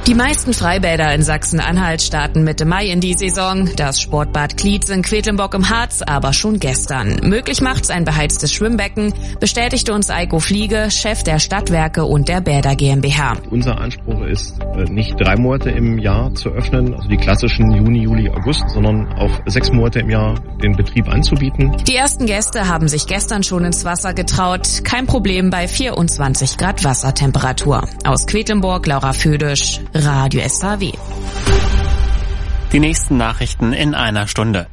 Die meisten Freibäder in Sachsen-Anhalt starten Mitte Mai in die Saison. Das Sportbad Klietz in Quedlinburg im Harz aber schon gestern. Möglich macht's ein beheiztes Schwimmbecken, bestätigte uns Eiko Fliege, Chef der Stadtwerke und der Bäder GmbH.
Unser Anspruch ist, nicht 3 Monate im Jahr zu öffnen, also die klassischen Juni, Juli, August, sondern auf 6 Monate im Jahr den Betrieb anzubieten.
Die ersten Gäste haben sich gestern schon ins Wasser getraut. Kein Problem bei 24 Grad Wassertemperatur. Aus Quedlinburg, Laura Födisch, Radio SAW.
Die nächsten Nachrichten in einer Stunde.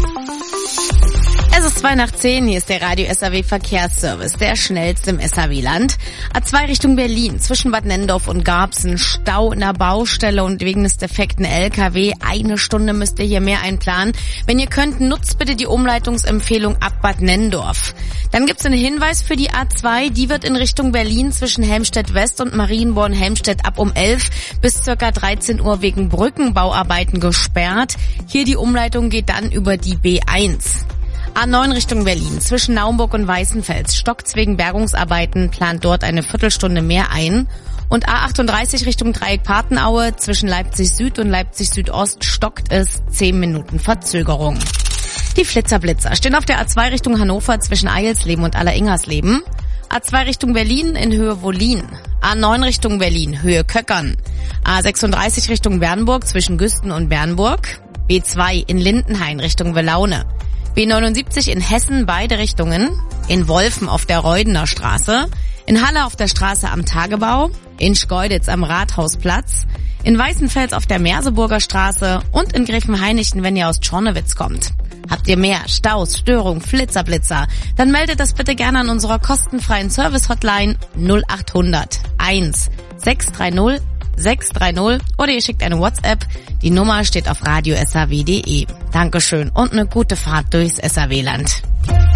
Es ist 9:02, hier ist der Radio SAW Verkehrsservice, der schnellste im SAW-Land. A2 Richtung Berlin, zwischen Bad Nenndorf und Garbsen, Stau in der Baustelle und wegen des defekten LKW. 1 Stunde müsst ihr hier mehr einplanen. Wenn ihr könnt, nutzt bitte die Umleitungsempfehlung ab Bad Nenndorf. Dann gibt's einen Hinweis für die A2, die wird in Richtung Berlin zwischen Helmstedt West und Marienborn-Helmstedt ab um 11 bis ca. 13 Uhr wegen Brückenbauarbeiten gesperrt. Hier die Umleitung geht dann über die B1. A9 Richtung Berlin, zwischen Naumburg und Weißenfels, stockt's wegen Bergungsarbeiten, plant dort eine Viertelstunde mehr ein. Und A38 Richtung Dreieck Patenaue, zwischen Leipzig Süd und Leipzig Südost stockt es, 10 Minuten Verzögerung. Die Flitzer-Blitzer stehen auf der A2 Richtung Hannover zwischen Eilsleben und Alleringhersleben. A2 Richtung Berlin in Höhe Wollin. A9 Richtung Berlin, Höhe Köckern. A36 Richtung Bernburg zwischen Güsten und Bernburg. B2 in Lindenhain Richtung Welaune. B79 in Hessen beide Richtungen, in Wolfen auf der Reudener Straße, in Halle auf der Straße am Tagebau, in Schkeuditz am Rathausplatz, in Weißenfels auf der Merseburger Straße und in Gräfenhainichen, wenn ihr aus Tschornewitz kommt. Habt ihr mehr Staus, Störung, Flitzer, dann meldet das bitte gerne an unserer kostenfreien Service-Hotline 0800 1 630 630 oder ihr schickt eine WhatsApp. Die Nummer steht auf radiosaw.de. Dankeschön und eine gute Fahrt durchs SAW-Land.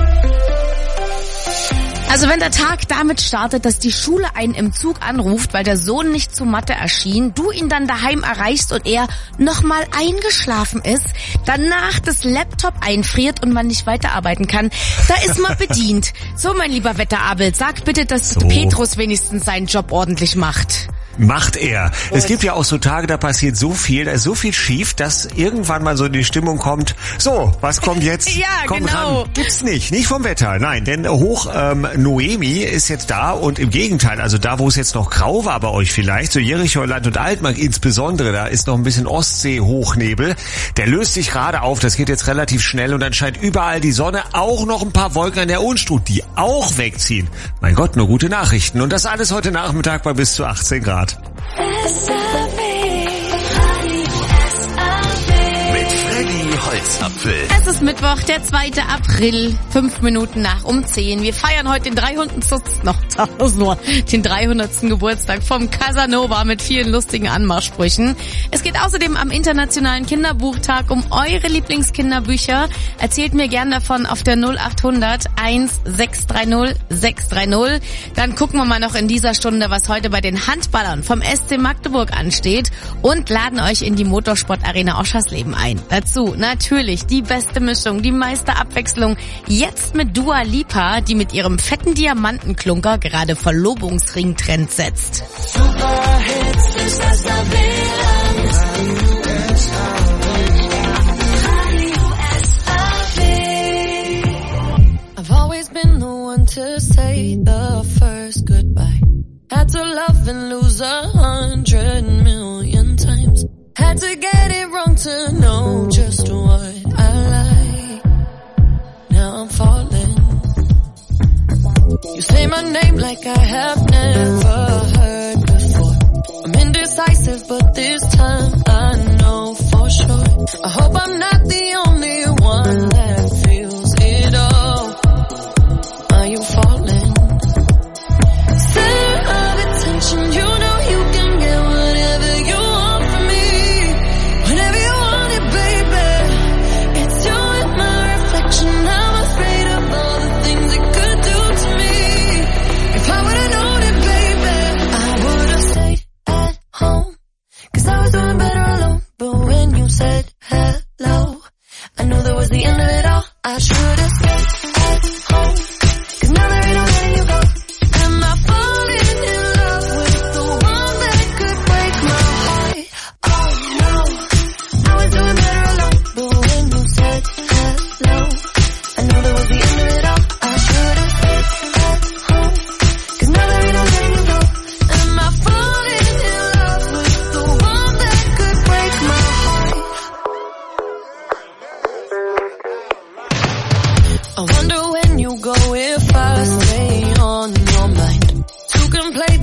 Also wenn der Tag damit startet, dass die Schule einen im Zug anruft, weil der Sohn nicht zu Mathe erschien, du ihn dann daheim erreichst und er nochmal eingeschlafen ist, danach das Laptop einfriert und man nicht weiterarbeiten kann, da ist man bedient. So, mein lieber Wetterabel, sag bitte, dass Petrus wenigstens seinen Job ordentlich macht.
Macht er. Es gibt ja auch so Tage, da passiert so viel, da ist so viel schief, dass irgendwann mal so die Stimmung kommt, so, was kommt jetzt?
Ja,
komm
genau.
ran. Gibt's nicht vom Wetter, nein, denn Noemi ist jetzt da und im Gegenteil, also da, wo es jetzt noch grau war bei euch vielleicht, so Jericho, Land und Altmark insbesondere, da ist noch ein bisschen Ostsee-Hochnebel, der löst sich gerade auf, das geht jetzt relativ schnell und dann scheint überall die Sonne, auch noch ein paar Wolken an der Unstrut, die auch wegziehen. Mein Gott, nur gute Nachrichten und das alles heute Nachmittag bei bis zu 18 Grad.
Mit Freddy Holzapfel.
Es ist Mittwoch, der 2. April, 5 Minuten nach um 10. Wir feiern heute den 300. Geburtstag vom Casanova mit vielen lustigen Anmachsprüchen. Es geht außerdem am Internationalen Kinderbuchtag um eure Lieblingskinderbücher. Erzählt mir gern davon auf der 0800 1 630 630. Dann gucken wir mal noch in dieser Stunde, was heute bei den Handballern vom SC Magdeburg ansteht und laden euch in die Motorsportarena Oschersleben ein. Dazu natürlich die beste Mischung, die meiste Abwechslung. Jetzt mit Dua Lipa, die mit ihrem fetten Diamantenklunker gerade Verlobungsring-Trend setzt.
I've always been the one to say the first goodbye. Had to love and lose 100 million times. Had to get it wrong to know just what I like. Now I'm falling. You say my name like I have never heard before. I'm indecisive, but this time I know for sure. I hope I'm not the only one that feels it all. Are you falling? Center of attention, you know you can get whatever you want from me. Whenever you want it, baby. It's you and my reflection. I'm afraid of all the things it could do to me. If I would've known it, baby, I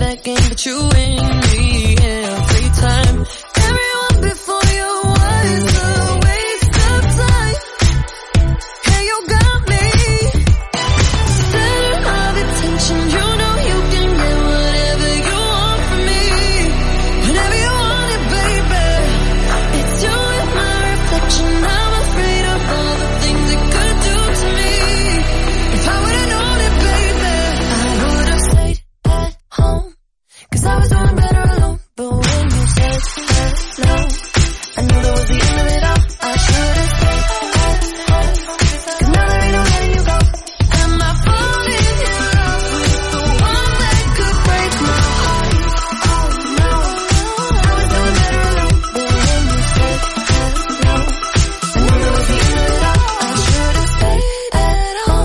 that game, but you and me, yeah.